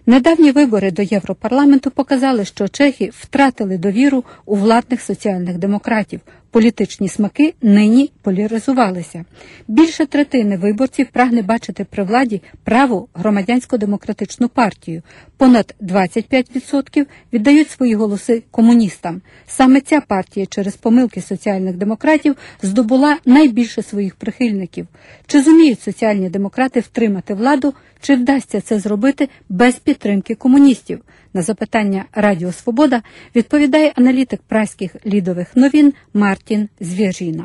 Недавні вибори до Європарламенту показали, що чехи втратили довіру у владних соціальних демократів. Політичні смаки нині поляризувалися. Більше третини виборців прагне бачити при владі праву громадянсько-демократичну партію. Понад 25% віддають свої голоси комуністам. Саме ця партія через помилки соціальних демократів здобула найбільше своїх прихильників. Чи зуміють соціальні демократи втримати владу, чи вдасться це зробити без підтримки комуністів? На запитання Радіо Свобода відповідає аналітик праських лідових новин Мартін Звєріна.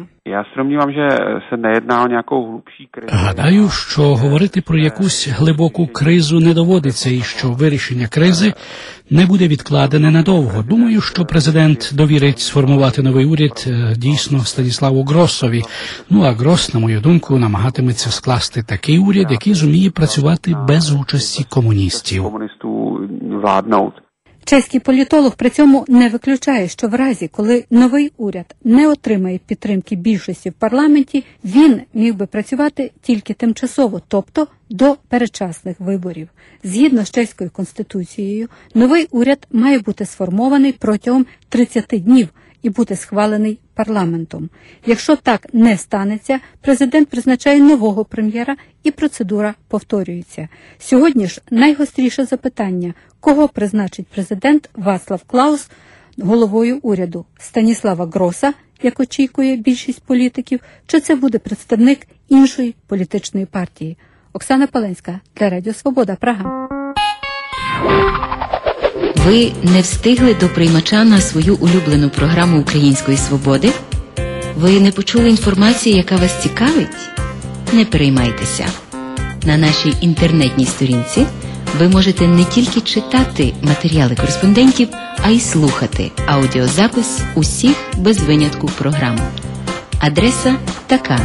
Гадаю, що говорити про якусь глибоку кризу не доводиться і що вирішення кризи не буде відкладене надовго. Думаю, що президент довірить сформувати новий уряд дійсно Станіславу Гросові. А Грос, на мою думку, намагатиметься скласти такий уряд, який зуміє працювати без участі комуністів. Чеський політолог при цьому не виключає, що в разі, коли новий уряд не отримає підтримки більшості в парламенті, він міг би працювати тільки тимчасово, тобто до передчасних виборів. Згідно з чеською конституцією, новий уряд має бути сформований протягом 30 днів і бути схвалений парламентом. Якщо так не станеться, президент призначає нового прем'єра і процедура повторюється. Сьогодні ж найгостріше запитання, кого призначить президент Вацлав Клаус головою уряду? Станіслава Гроса, як очікує більшість політиків, чи це буде представник іншої політичної партії? Оксана Паленська для Радіо Свобода, Прага. Ви не встигли до приймача на свою улюблену програму Української Свободи? Ви не почули інформації, яка вас цікавить? Не переймайтеся. На нашій інтернетній сторінці ви можете не тільки читати матеріали кореспондентів, а й слухати аудіозапис усіх без винятку програм. Адреса така: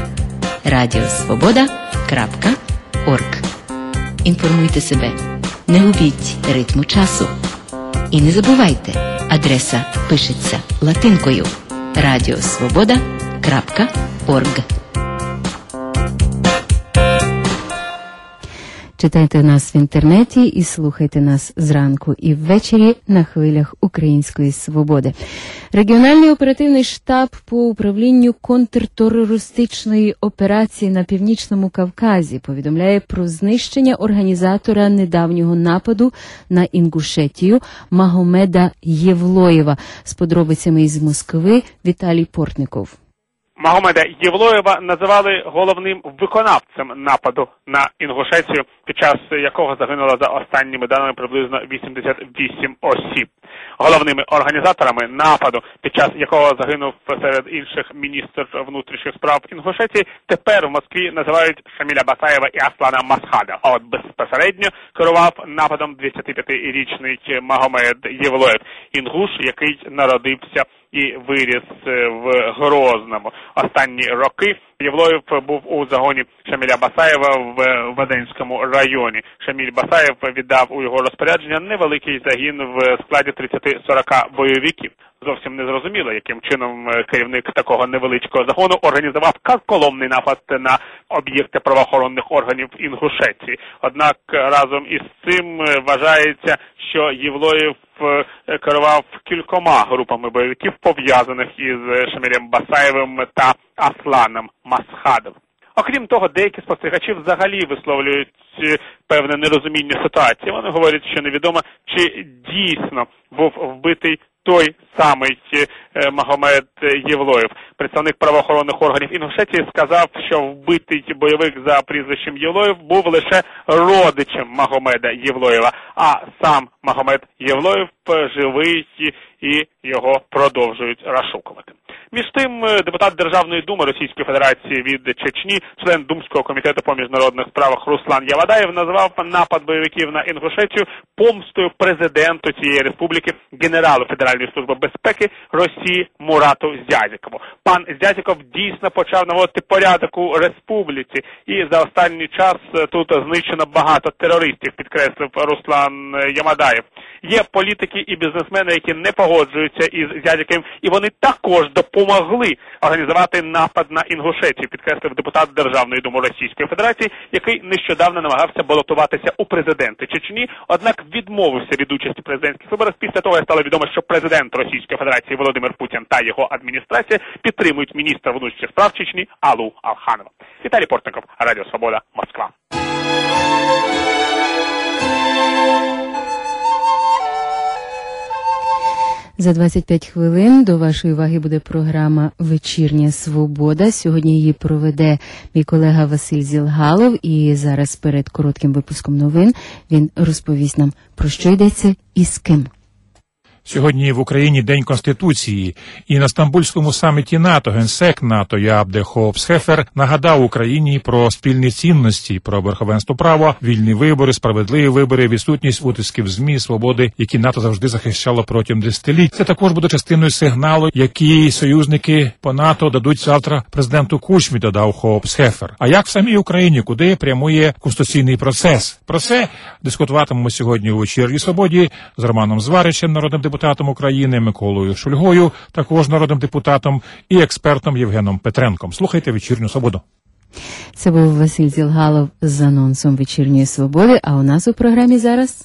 radiosvoboda.org. Інформуйте себе, не губіть ритму часу. І не забувайте, адреса пишеться латинкою radiosvoboda.org. Читайте нас в інтернеті і слухайте нас зранку і ввечері на хвилях Української Свободи. Регіональний оперативний штаб по управлінню контртерористичної операції на Північному Кавказі повідомляє про знищення організатора недавнього нападу на Інгушетію Магомеда Євлоєва. З подробицями із Москви Віталій Портников. Магомеда Євлоєва називали головним виконавцем нападу на Інгушетію, під час якого загинуло за останніми даними приблизно 88 осіб. Головними організаторами нападу, під час якого загинув серед інших міністр внутрішніх справ Інгушетії, тепер в Москві називають Шаміля Басаєва і Аслана Масхада. А от безпосередньо керував нападом 25-річний Магомед Євлоєв, інгуш, який народився і виріс в Грозному. Останні роки Євлоєв був у загоні Шаміля Басаєва в Веденському районі. Шаміль Басаєв віддав у його розпорядження невеликий загін в складі 30-40 бойовиків. Зовсім не зрозуміло, яким чином керівник такого невеличкого загону організував карколомний напад на об'єкти правоохоронних органів Інгушетії. Однак разом із цим вважається, що Євлоєв керував кількома групами бойовиків, пов'язаних із Шамілем Басаєвим та Асланом Масхадом. Окрім того, деякі спостерігачі взагалі висловлюють певне нерозуміння ситуації. Вони говорять, що невідомо, чи дійсно був вбитий той самий Магомед Євлоєв. Представник правоохоронних органів Інгушетії сказав, що вбитий бойовик за прізвищем Євлоєв був лише родичем Магомеда Євлоєва, а сам Магомед Євлоєв живий і його продовжують розшукувати. Між тим, депутат Державної думи Російської Федерації від Чечні, член Думського комітету по міжнародних справах Руслан Явадаєв назвав напад бойовиків на Інгушетію помстою президенту цієї республіки, генералу Федеральної служби безпеки Росії Мурату Зязікову. Пан Зязіков дійсно почав наводити порядок у республіці, і за останній час тут знищено багато терористів, підкреслив Руслан Явадаєв. Є політики і бізнесмени, які не погоджуються із Зязіковим, і вони також доповнюють допомогли організувати напад на Інгушетію, підкреслив депутат Державної думи Російської Федерації, який нещодавно намагався балотуватися у президенти Чечні, однак відмовився від участі в президентських виборах після того, як стало відомо, що президент Російської Федерації Володимир Путін та його адміністрація підтримують міністра внутрішніх справ Чечні Аллу Алханова. Віталій Портников, Радіо Свобода, Москва. За 25 хвилин до вашої уваги буде програма «Вечірня свобода». Сьогодні її проведе мій колега Василь Зілгалов. І зараз перед коротким випуском новин він розповість нам, про що йдеться і з ким. Сьогодні в Україні День Конституції, і на Стамбульському саміті НАТО генсек НАТО Яап де Хоop-Схефер нагадав Україні про спільні цінності, про верховенство права, вільні вибори, справедливі вибори, відсутність утисків ЗМІ, свободи, які НАТО завжди захищало протягом десятиліть. Це також буде частиною сигналу, який союзники по НАТО дадуть завтра президенту Кучмі, додав Хоop-Схефер. А як в самій Україні, куди прямує конституційний процес? Про це дискутуватимемо сьогодні у «Вечірній свободі» з Романом Зваричем, народним депутатом України, Миколою Шульгою, також народним депутатом, і експертом Євгеном Петренком. Слухайте «Вечірню свободу». Це був Василь Зілгалов з анонсом «Вечірньої свободи», а у нас у програмі зараз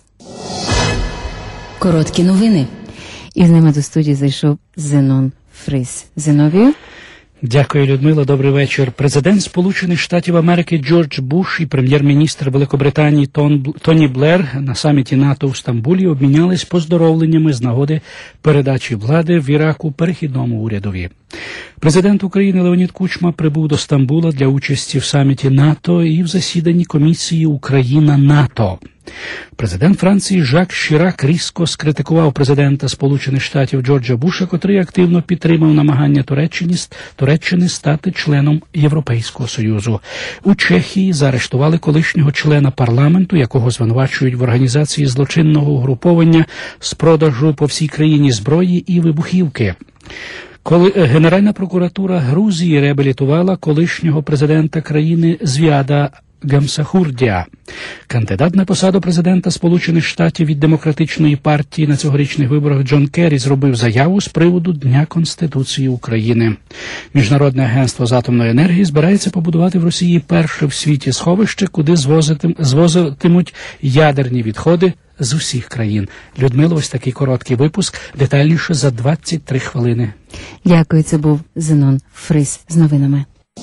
короткі новини. І з ними до студії зайшов Зенон Фрис. Зиновію? Дякую, Людмила. Добрий вечір. Президент Сполучених Штатів Америки Джордж Буш і прем'єр-міністр Великобританії Тоні Блер на саміті НАТО в Стамбулі обмінялись поздоровленнями з нагоди передачі влади в Іраку перехідному урядові. Президент України Леонід Кучма прибув до Стамбула для участі в саміті НАТО і в засіданні комісії Україна-НАТО. Президент Франції Жак Шірак різко скритикував президента Сполучених Штатів Джорджа Буша, котрий активно підтримав намагання Туреччини стати членом Європейського Союзу. У Чехії заарештували колишнього члена парламенту, якого звинувачують в організації злочинного угруповання з продажу по всій країні зброї і вибухівки. Коли Генеральна прокуратура Грузії реабілітувала колишнього президента країни Звіада Гамсахурдія. Кандидат на посаду президента Сполучених Штатів від Демократичної партії на цьогорічних виборах Джон Керрі зробив заяву з приводу Дня Конституції України. Міжнародне агентство з атомної енергії збирається побудувати в Росії перше в світі сховище, куди звозитимуть ядерні відходи з усіх країн. Людмила, ось такий короткий випуск, детальніше за 23 хвилини. Дякую, це був Зенон Фрис з новинами.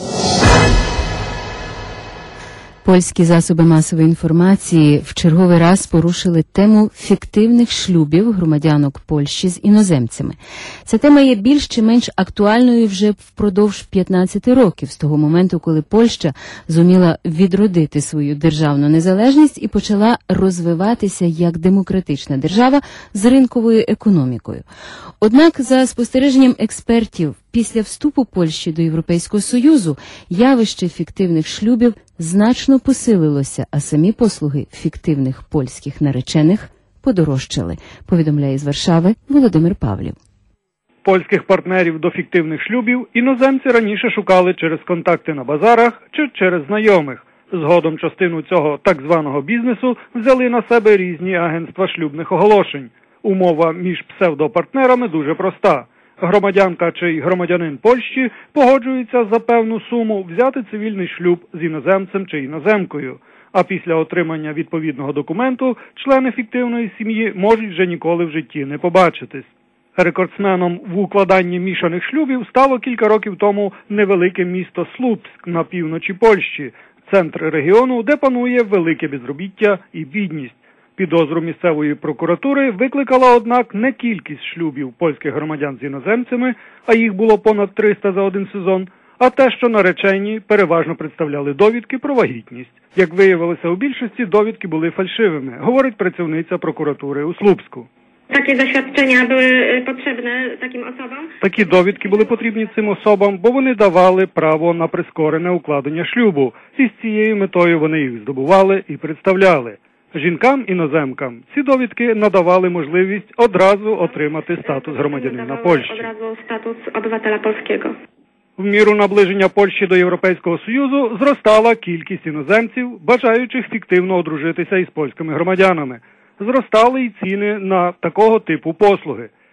Польські засоби масової інформації в черговий раз порушили тему фіктивних шлюбів громадянок Польщі з іноземцями. Ця тема є більш чи менш актуальною вже впродовж 15 років, з того моменту, коли Польща зуміла відродити свою державну незалежність і почала розвиватися як демократична держава з ринковою економікою. Однак, за спостереженням експертів, після вступу Польщі до Європейського Союзу явище фіктивних шлюбів значно посилилося, а самі послуги фіктивних польських наречених подорожчали, повідомляє з Варшави Володимир Павлів. Польських партнерів до фіктивних шлюбів іноземці раніше шукали через контакти на базарах чи через знайомих. Згодом частину цього так званого бізнесу взяли на себе різні агентства шлюбних оголошень. Умова між псевдопартнерами дуже проста. Громадянка чи громадянин Польщі погоджуються за певну суму взяти цивільний шлюб з іноземцем чи іноземкою. А після отримання відповідного документу члени фіктивної сім'ї можуть вже ніколи в житті не побачитись. Рекордсменом в укладанні мішаних шлюбів стало кілька років тому невелике місто Слупськ на півночі Польщі, центр регіону, де панує велике безробіття і бідність. Підозру місцевої прокуратури викликала, однак, не кількість шлюбів польських громадян з іноземцями, а їх було понад 300 за один сезон, а те, що наречені переважно представляли довідки про вагітність. Як виявилося, у більшості довідки були фальшивими, говорить працівниця прокуратури у Слупську. Такі засвідчення були потрібні таким особам? Такі довідки були потрібні цим особам, бо вони давали право на прискорене укладення шлюбу, і з цією метою вони їх здобували і представляли. Жінкам-іноземкам ці довідки надавали можливість одразу отримати статус громадянина Польщі. Одразу статус обywatela polskiego. В міру наближення Польщі до Європейського Союзу зростала кількість іноземців, бажаючих фіктивно одружитися із польськими громадянами. Зростали й ціни на такого типу послуги.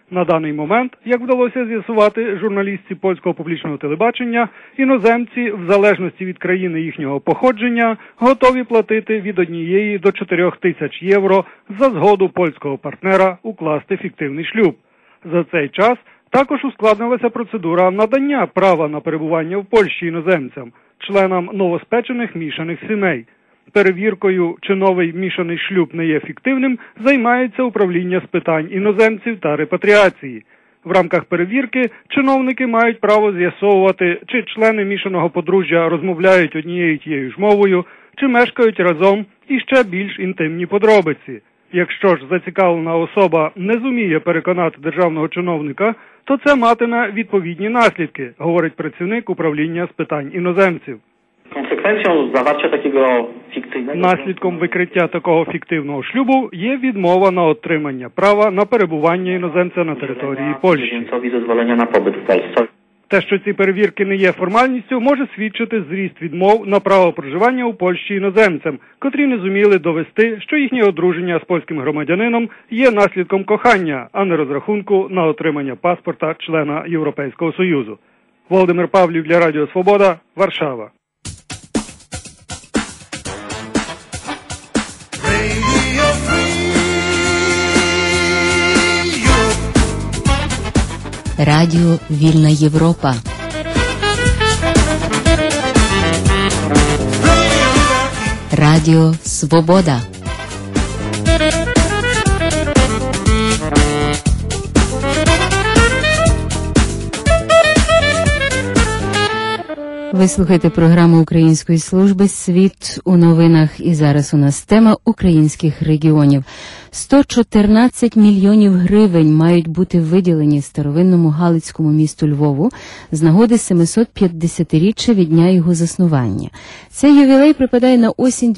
На даний момент, як вдалося з'ясувати журналістці польського публічного телебачення, іноземці, в залежності від країни їхнього походження, готові платити від 1 до 4 тисяч євро за згоду польського партнера укласти фіктивний шлюб. За цей час також ускладнилася процедура надання права на перебування в Польщі іноземцям, членам новоспечених мішаних сімей. Перевіркою, чи новий мішаний шлюб не є фіктивним, займається управління з питань іноземців та репатріації. В рамках перевірки чиновники мають право з'ясовувати, чи члени мішаного подружжя розмовляють однією тією ж мовою, чи мешкають разом, і ще більш інтимні подробиці. Якщо ж зацікавлена особа не зуміє переконати державного чиновника, то це матиме відповідні наслідки, говорить працівник управління з питань іноземців. Наслідком викриття такого фіктивного шлюбу є відмова на отримання права на перебування іноземця на території Польщі. Те, що ці перевірки не є формальністю, може свідчити зріст відмов на право проживання у Польщі іноземцям, котрі не зуміли довести, що їхнє одруження з польським громадянином є наслідком кохання, а не розрахунку на отримання паспорта члена Європейського Союзу. Володимир Павлів для Радіо Свобода, Варшава. Радіо Вільна Європа. Радіо Свобода. Ви слухаєте програму Української служби «Світ у новинах». І зараз у нас тема українських регіонів. 114 мільйонів гривень мають бути виділені старовинному галицькому місту Львову з нагоди 750-річчя від дня його заснування. Цей ювілей припадає на осінь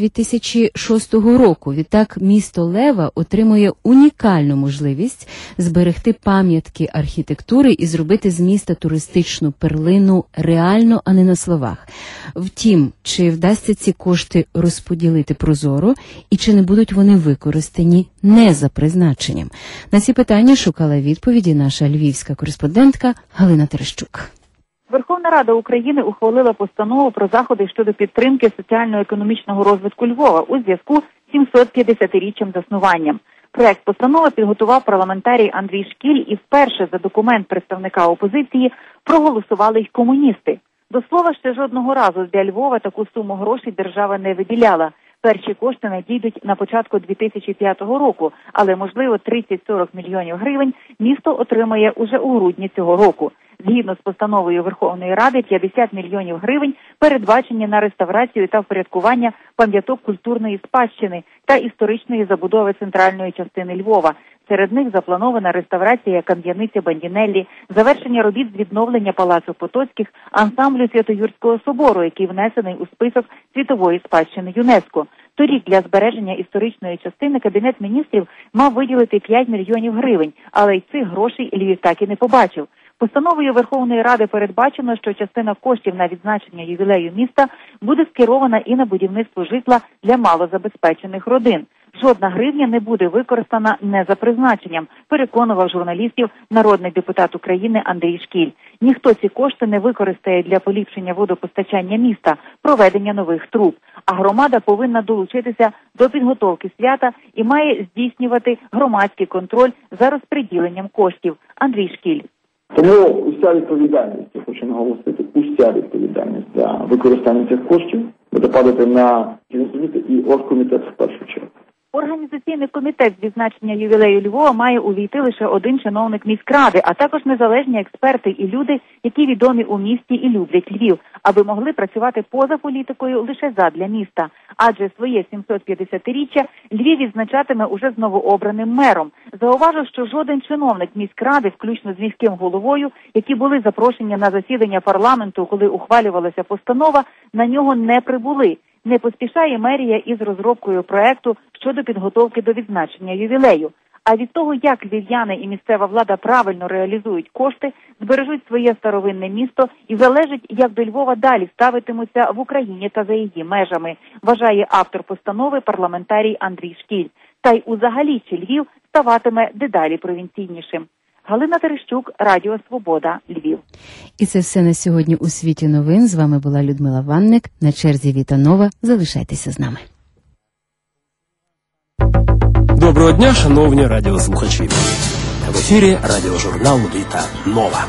2006 року. Відтак місто Лева отримує унікальну можливість зберегти пам'ятки архітектури і зробити з міста туристичну перлину реально, а не на словах. Втім, чи вдасться ці кошти розподілити прозоро і чи не будуть вони використані не за призначенням? На ці питання шукала відповіді наша львівська кореспондентка Галина Терещук. Верховна Рада України ухвалила постанову про заходи щодо підтримки соціально-економічного розвитку Львова у зв'язку з 750-річчям заснуванням. Проект постанови підготував парламентарій Андрій Шкіль, і вперше за документ представника опозиції проголосували й комуністи. До слова, ще жодного разу для Львова таку суму грошей держава не виділяла. Перші кошти надійдуть на початку 2005 року, але, можливо, 30-40 мільйонів гривень місто отримає уже у грудні цього року. Згідно з постановою Верховної Ради, 50 мільйонів гривень передбачені на реставрацію та впорядкування пам'яток культурної спадщини та історичної забудови центральної частини Львова. Серед них запланована реставрація кам'яниці Бандінеллі, завершення робіт з відновлення Палацу Потоцьких, ансамблю Свято-Юрського собору, який внесений у список світової спадщини ЮНЕСКО. Торік для збереження історичної частини Кабінет міністрів мав виділити 5 мільйонів гривень, але й цих грошей Львів так і не побачив. Постановою Верховної Ради передбачено, що частина коштів на відзначення ювілею міста буде скерована і на будівництво житла для малозабезпечених родин. Жодна гривня не буде використана не за призначенням, переконував журналістів народний депутат України Андрій Шкіль. Ніхто ці кошти не використає для поліпшення водопостачання міста, проведення нових труб. А громада повинна долучитися до підготовки свята і має здійснювати громадський контроль за розподіленням коштів. Андрій Шкіль. Тому уся відповідальність, я хочу наголосити, уся відповідальність за використання цих коштів буде падати на і оргкомітет в першу чергу. Організаційний комітет з відзначення ювілею Львова має увійти лише один чиновник міськради, а також незалежні експерти і люди, які відомі у місті і люблять Львів, аби могли працювати поза політикою лише задля міста. Адже своє 750-річчя Львів відзначатиме уже з новообраним мером. Зауважу, що жоден чиновник міськради, включно з міським головою, які були запрошені на засідання парламенту, коли ухвалювалася постанова, на нього не прибули. Не поспішає мерія із розробкою проекту щодо підготовки до відзначення ювілею. А від того, як львів'яни і місцева влада правильно реалізують кошти, збережуть своє старовинне місто і залежить, як до Львова далі ставитимуться в Україні та за її межами, вважає автор постанови парламентарій Андрій Шкіль. Та й узагалі чи Львів ставатиме дедалі провінційнішим. Галина Терещук, Радіо Свобода, Львів. І це все на сьогодні у світі новин. З вами була Людмила Ванник. На черзі Віта Нова. Залишайтеся з нами. Доброго дня, шановні радіослухачі. В ефірі радіожурнал «Віта Нова».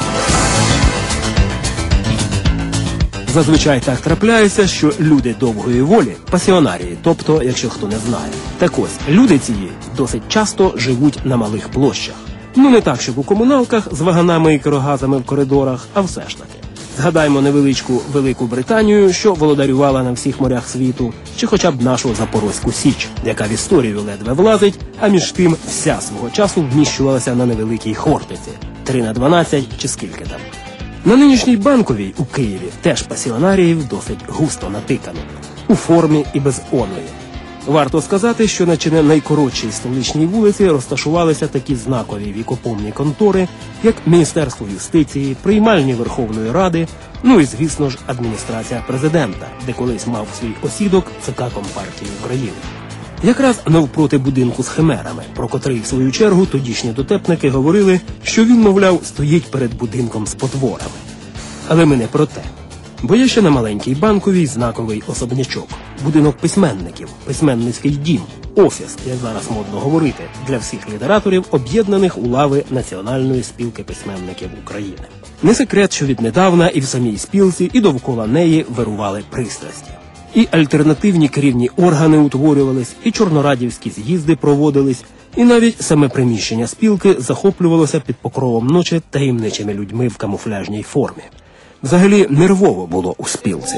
Зазвичай так трапляється, що люди довгої волі – пасіонарії, тобто, якщо хто не знає. Так ось, люди ці досить часто живуть на малих площах. Ну не так, щоб у комуналках з ваганами і керогазами в коридорах, а все ж таки. Згадаймо невеличку Велику Британію, що володарювала на всіх морях світу, чи хоча б нашу Запорозьку Січ, яка в історію ледве влазить, а між тим вся свого часу вміщувалася на невеликій Хортиці – 3х12 чи скільки там. На нинішній Банковій у Києві теж пасіонаріїв досить густо натикано. У формі і без оної. Варто сказати, що на чи не найкоротшій столичній вулиці розташувалися такі знакові вікопомні контори, як Міністерство юстиції, приймальні Верховної Ради, ну і, звісно ж, адміністрація президента, де колись мав свій осідок ЦК Компартії України. Якраз навпроти будинку з химерами, про котрий, в свою чергу, тодішні дотепники говорили, що він, мовляв, стоїть перед будинком з потворами. Але ми не про те. Бо є ще на маленькій Банковій знаковий особнячок – будинок письменників, письменницький дім, офіс, як зараз модно говорити, для всіх літераторів, об'єднаних у лави Національної спілки письменників України. Не секрет, що віднедавна і в самій спілці, і довкола неї вирували пристрасті. І альтернативні керівні органи утворювались, і чорнорадівські з'їзди проводились, і навіть саме приміщення спілки захоплювалося під покровом ночі таємничими людьми в камуфляжній формі. Взагалі нервово було у спілці.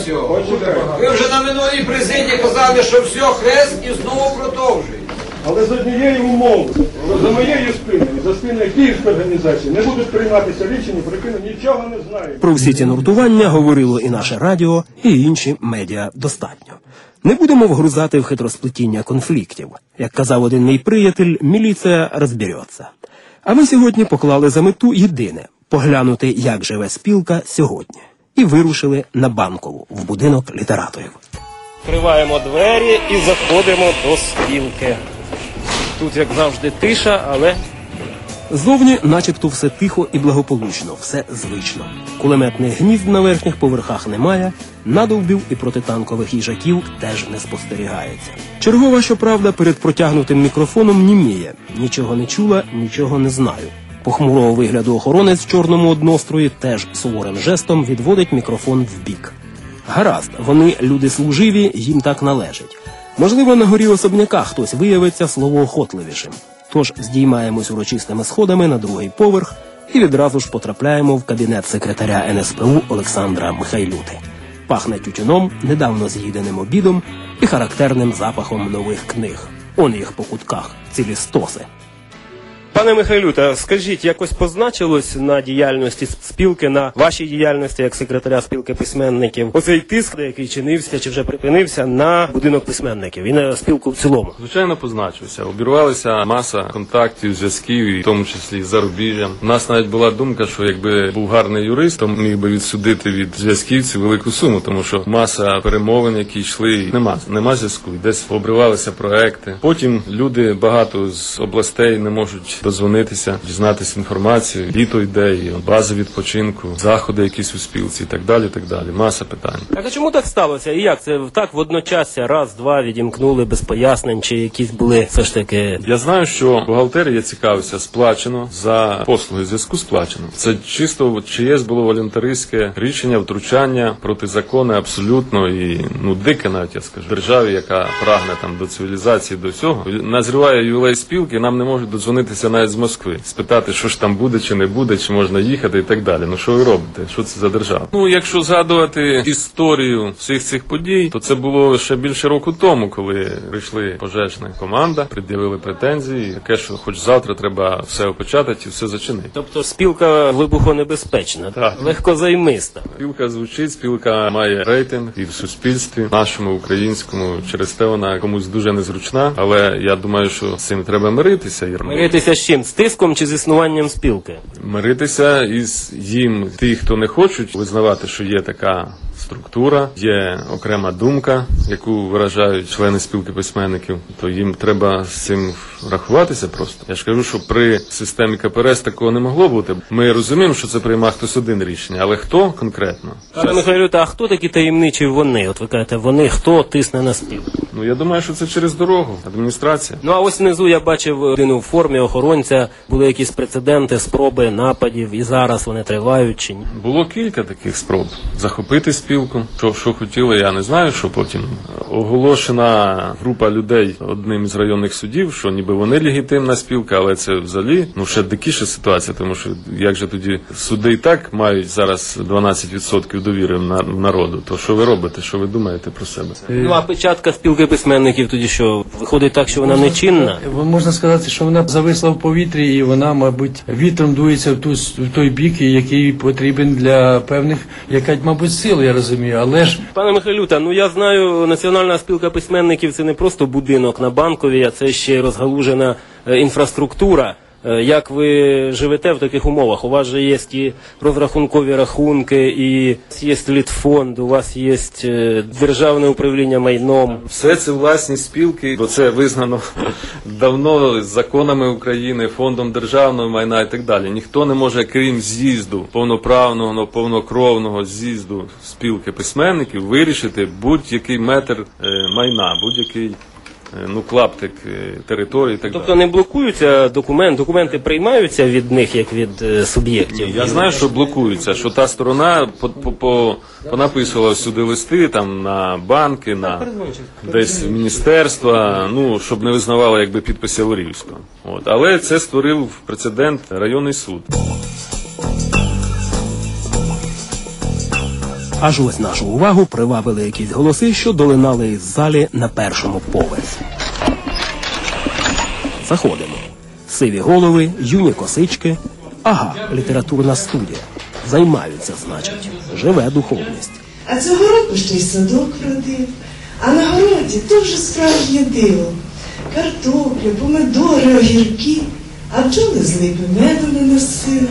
Ви вже на минулій президії казали, що все, хрест і знову продовжують. Але з однієї умови, за моєю спиною, за спиною Київської організації, не будуть прийматися рішення, про які ми нічого не знаємо. Про всі ці нуртування говорило і наше радіо, і інші медіа достатньо. Не будемо вгрузати в хитросплетіння конфліктів. Як казав один мій приятель, міліція розбереться. А ми сьогодні поклали за мету єдине – поглянути, як живе спілка сьогодні. І вирушили на Банкову, в будинок літераторів. Відкриваємо двері і заходимо до спілки. Тут, як завжди, тиша, але... Ззовні начебто все тихо і благополучно, все звично. Кулеметних гнізд на верхніх поверхах немає, надовбів і протитанкових їжаків теж не спостерігається. Чергова, щоправда, перед протягнутим мікрофоном німіє. Нічого не чула, нічого не знаю. Похмурого вигляду охоронець в чорному однострої теж суворим жестом відводить мікрофон вбік. Гаразд, вони люди служиві, їм так належить. Можливо, на горі особняка хтось виявиться словоохотливішим. Тож здіймаємось урочистими сходами на другий поверх і відразу ж потрапляємо в кабінет секретаря НСПУ Олександра Михайлюти. Пахне тютюном, недавно з'їденим обідом і характерним запахом нових книг. Он їх по кутках, цілі стоси. Пане Михайлюта, скажіть, якось позначилось на діяльності спілки, на вашій діяльності як секретаря спілки письменників, оцей тиск, який чинився чи вже припинився на будинок письменників і на спілку в цілому? Звичайно, позначився. Обірвалася маса контактів, зв'язків, в тому числі з зарубіжжям. У нас навіть була думка, що якби був гарний юрист, то міг би відсудити від зв'язківців велику суму, тому що маса перемовин, які йшли, нема зв'язку. Десь обривалися проекти. Потім люди багато з областей не можуть дозвонитися, дізнатися інформацію, літо йде, і бази відпочинку, заходи якісь у спілці і так далі, так далі. Маса питань. А чому так сталося? І як? Це так водночасся раз-два відімкнули без пояснень, чи якісь були все ж таки... Я знаю, що бухгалтерія цікавиться, сплачено, за послуги зв'язку сплачено. Це чисто чиєсь було волонтеристське рішення, втручання протизаконне абсолютно і, дике навіть, я скажу. Державі, яка прагне там до цивілізації, до всього, назріває ювілей спілки, нам не можуть додзвонитися навіть з Москви, спитати, що ж там буде, чи не буде, чи можна їхати і так далі. Що ви робите? Що це за держава? Якщо згадувати історію всіх цих подій, то це було ще більше року тому, коли прийшли пожежна команда, пред'явили претензії, таке, що хоч завтра треба все опечатати і все зачинити. Тобто спілка вибухонебезпечна, так, легкозаймиста. Спілка звучить, спілка має рейтинг і в суспільстві, нашому, українському, через те вона комусь дуже незручна, але я думаю, що з цим треба миритися. Миритися з чим? З тиском чи з існуванням спілки? Миритися із їм, ті, хто не хочуть визнавати, що є така структура, є окрема думка, яку виражають члени спілки письменників, то їм треба з цим рахуватися просто. Я ж кажу, що при системі КПРС такого не могло бути. Ми розуміємо, що це приймав хтось один рішення, але хто конкретно? Пане Михайлюте, а хто такі таємничі вони? От ви кажете, вони, хто тисне на спілку? Ну, я думаю, що це через дорогу, адміністрація. Ну, а ось внизу я бачив людину в формі охоронця, були якісь прецеденти, спроби нападів, і зараз вони тривають чи ні? Було кілька таких спроб захопити спілку. Що хотіли, я не знаю, що потім. Оголошена група людей одним із районних судів, що ніби вони легітимна спілка, але це взагалі, ще дикіша ситуація, тому що як же тоді суди і так мають зараз 12% довіри в народу, то що ви робите, що ви думаєте про себе? Ну, а печатка спілки письменників тоді що? Виходить так, що вона нечинна? Можна сказати, що вона зависла в повітрі і вона, мабуть, вітром дується в той бік, який потрібен для певних, яка, мабуть, сил, я розумію, але ж... Пане Михайлюта, я знаю, Національна спілка письменників – це не просто будинок на Банковій, а це ще й розгалужена інфраструктура. Як ви живете в таких умовах? У вас же є і розрахункові рахунки, і є літфонд, у вас є державне управління майном. Все це власність спілки, бо це визнано давно законами України, фондом державного майна і так далі. Ніхто не може, крім з'їзду, повноправного, повнокровного з'їзду спілки письменників, вирішити будь-який метр майна, будь-який клаптик території і так далі. Тобто не блокуються документи приймаються від них, як від суб'єктів? Я знаю, що блокуються, що та сторона понаписувала сюди листи, там, на банки, на десь міністерства, щоб не визнавали, якби, підпис Яворівського. Але це створив прецедент районний суд. Аж ось нашу увагу привабили якісь голоси, що долинали із залі на першому поверсі. Заходимо. Сиві голови, юні косички. Ага, літературна студія. Займаються, значить. Живе духовність. А цього року ще й садок вродив. А на городі дуже справжнє диво. Картопля, помидори, огірки. А бджоли з липи меду не носили.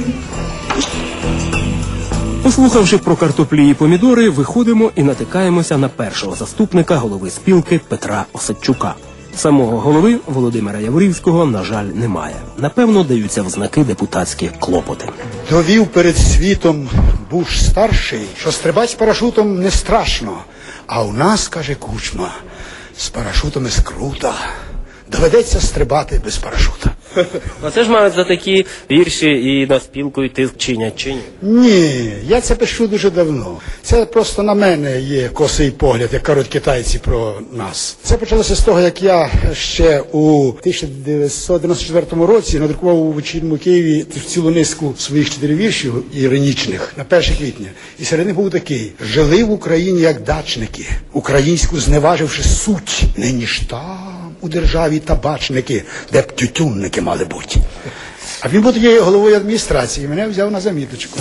Послухавши про картоплі і помідори, виходимо і натикаємося на першого заступника голови спілки Петра Осадчука. Самого голови Володимира Яворівського, на жаль, немає. Напевно, даються в знаки депутатські клопоти. Довів перед світом Буш-старший, що стрибать з парашутом не страшно. А у нас, каже Кучма, з парашутами скрута. Доведеться стрибати без парашута. А це ж мають за такі вірші і на спілку йти чинять, чи ні? Ні, я це пишу дуже давно. Це просто на мене є косий погляд, як кажуть китайці про нас. Це почалося з того, як я ще у 1994 році надрукував у «Вечірньому Києві» цілу низку своїх 4 віршів іронічних на 1 квітня. І серед них був такий: «Жили в Україні як дачники, українську зневаживши суть, нині ж там у державі табачники, де б тютюнники мали бути». А він був тоді головою адміністрації, мене взяв на заміточку.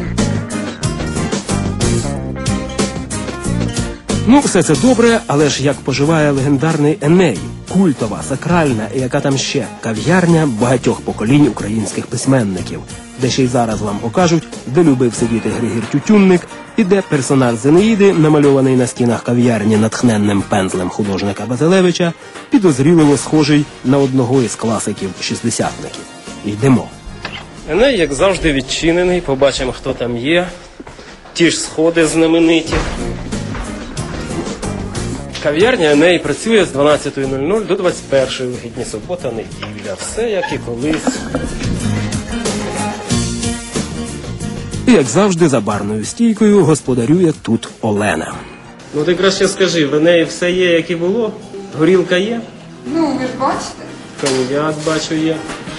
Все це добре, але ж як поживає легендарний Еней, культова, сакральна і яка там ще кав'ярня багатьох поколінь українських письменників, де ще й зараз вам покажуть, де любив сидіти Григір Тютюнник і де персонаж з Енеїди, намальований на стінах кав'ярні натхненним пензлем художника Базилевича, підозріливо схожий на одного із класиків шістдесятників. Йдемо. Еней, як завжди, відчинений, побачимо, хто там є. Ті ж сходи знамениті. Кав'ярня Еней працює з 12:00 до 21:00, вихідні субота, неділя. Все як і колись. І, як завжди, за барною стійкою господарює тут Олена. Ти краще скажи, в Енеї все є, як і було? Горілка є? Ви ж бачите. Коньяк, бачу, є.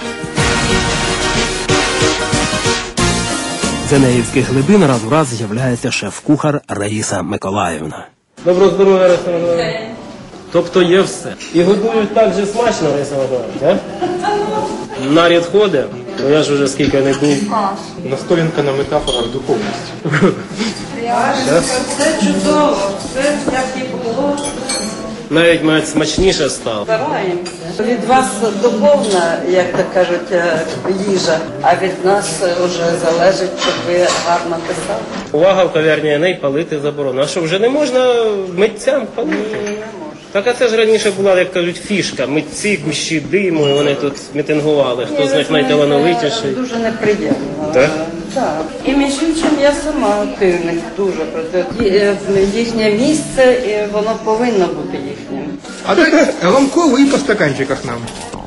З енеївських глибин раз у раз з'являється шеф-кухар Раїса Миколаївна. Доброго здоров'я, Раїса Миколаївна. Тобто є все. І годують так же смачно, Раїса Миколаївна, а? Наряд ходить, бо я ж вже скільки не був. Настоянка на метафорах духовності. Все чудово, все як і було. Навіть мать смачніше стало. Стараємося. Від вас духовна, як то кажуть, їжа, а від нас вже залежить, щоб ви гарно писали. Увага, в кав'ярні Еней палити заборонено. А що, вже не можна митцям палити? Ні, не можна. Так, а це ж раніше була, як кажуть, фішка. Митці, кущі диму, і вони тут мітингували. Хто з них найталановитіший. Дуже неприємно. Так? Так. І між іншим я сама активник дуже проти. Їхнє місце, і воно повинно бути їхнім. А так ламково і по стаканчиках нам.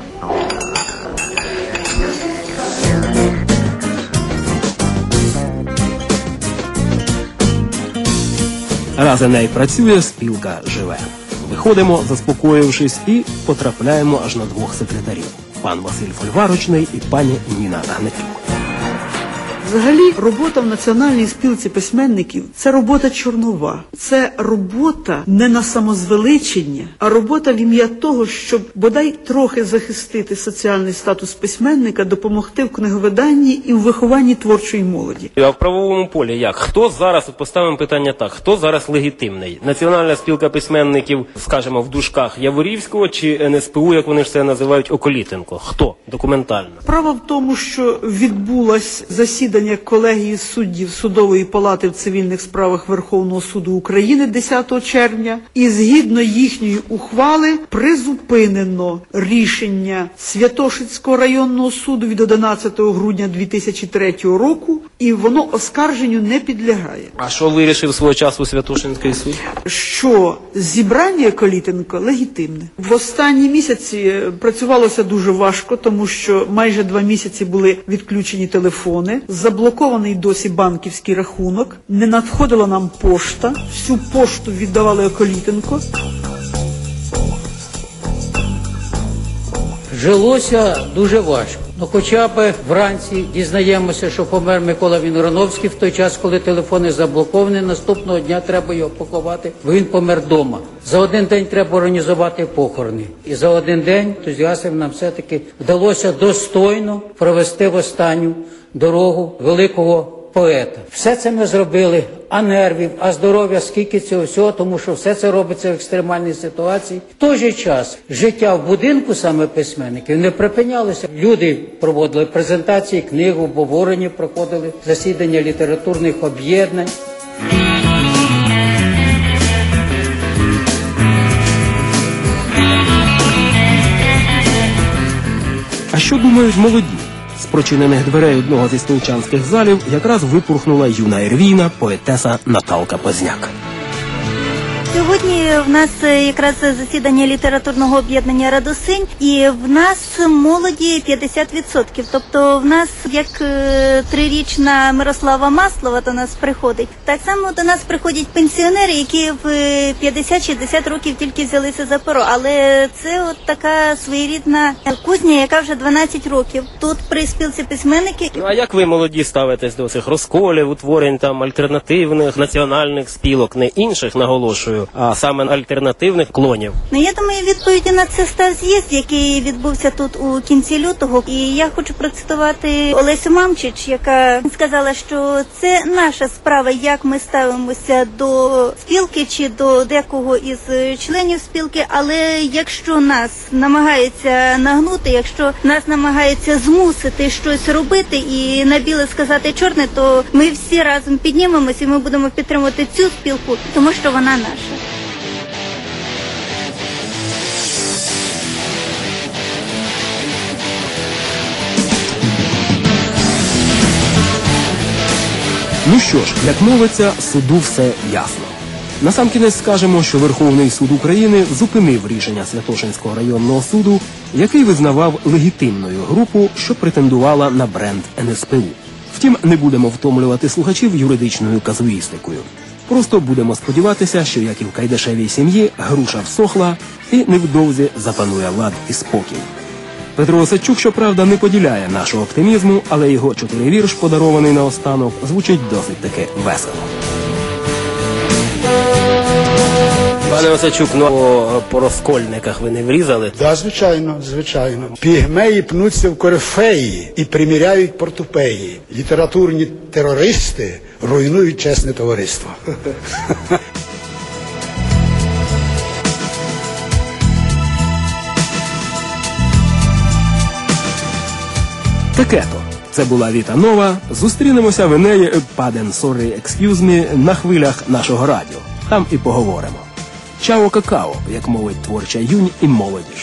Раз Еней працює, спілка живе. Виходимо, заспокоївшись, і потрапляємо аж на двох секретарів. Пан Василь Фольварочний і пані Ніна Гнатюк. Взагалі, робота в Національній спілці письменників – це робота чорнова. Це робота не на самозвеличення, а робота в ім'я того, щоб бодай трохи захистити соціальний статус письменника, допомогти в книговиданні і в вихованні творчої молоді. А в правовому полі як? Хто зараз, поставимо питання так, хто зараз легітимний? Національна спілка письменників, скажімо, в дужках Яворівського чи НСПУ, як вони ж це називають, Околітенко? Хто? Документально. Справа в тому, що відбулось засідання колегії суддів Судової палати в цивільних справах Верховного суду України 10 червня, і згідно їхньої ухвали призупинено рішення Святошинського районного суду від 11 грудня 2003 року, і воно оскарженню не підлягає. А що вирішив свого часу Святошинський суд? Що зібрання Колітенко легітимне. В останні місяці працювалося дуже важко, тому що майже 2 місяці були відключені телефони, заблокований досі банківський рахунок, не надходила нам пошта, всю пошту віддавали Колітенко. Жилося дуже важко. Ну, хоча б вранці дізнаємося, що помер Микола Вінграновський в той час, коли телефони заблоковані, наступного дня треба його поховати, бо він помер вдома. За один день треба організувати похорони. І за один день ентузіастам нам все-таки вдалося достойно провести в останню дорогу великого поета. Все це ми зробили, а нервів, а здоров'я, скільки цього всього, тому що все це робиться в екстремальній ситуації. В той же час життя в будинку саме письменників не припинялося. Люди проводили презентації, книг, обговорення, проходили засідання літературних об'єднань. А що думають молоді? З прочинених дверей одного зі столчанських залів якраз випорхнула юна ервійна поетеса Наталка Позняк. Сьогодні в нас якраз засідання літературного об'єднання «Радосинь», і в нас молоді 50%. Тобто в нас, як 3-річна Мирослава Маслова до нас приходить, так само до нас приходять пенсіонери, які в 50-60 років тільки взялися за перо. Але це от така своєрідна кузня, яка вже 12 років. Тут при спілці письменників. Ну, а як ви, молоді, ставитесь до цих розколів, утворень там альтернативних національних спілок, не інших, наголошую, а саме альтернативних клонів? Ну, я думаю, відповіді на це став з'їзд, який відбувся тут у кінці лютого. І я хочу процитувати Олесю Мамчич, яка сказала, що це наша справа, як ми ставимося до спілки чи до декого із членів спілки, але якщо нас намагаються нагнути, якщо нас намагаються змусити щось робити і на біле сказати чорне, то ми всі разом піднімемося і ми будемо підтримувати цю спілку, тому що вона наша. Ну що ж, як мовиться, суду все ясно. Насамкінець скажемо, що Верховний суд України зупинив рішення Святошинського районного суду, який визнавав легітимною групу, що претендувала на бренд НСПУ. Втім, не будемо втомлювати слухачів юридичною казуїстикою. Просто будемо сподіватися, що, як і в Кайдашевій сім'ї, груша всохла і невдовзі запанує лад і спокій. Петро Осадчук, щоправда, не поділяє нашого оптимізму, але його 4-вірш, подарований наостанок, звучить досить таки весело. Пане Осадчук, ну по розкольниках ви не врізали? Так, звичайно, звичайно. Пігмеї пнуться в корифеї і приміряють портупеї. Літературні терористи руйнують чесне товариство. Таке-то. Це була Віта Нова. Зустрінемося в неї на хвилях нашого радіо. Там і поговоримо. Чао какао, як мовить творча юнь і молодіж.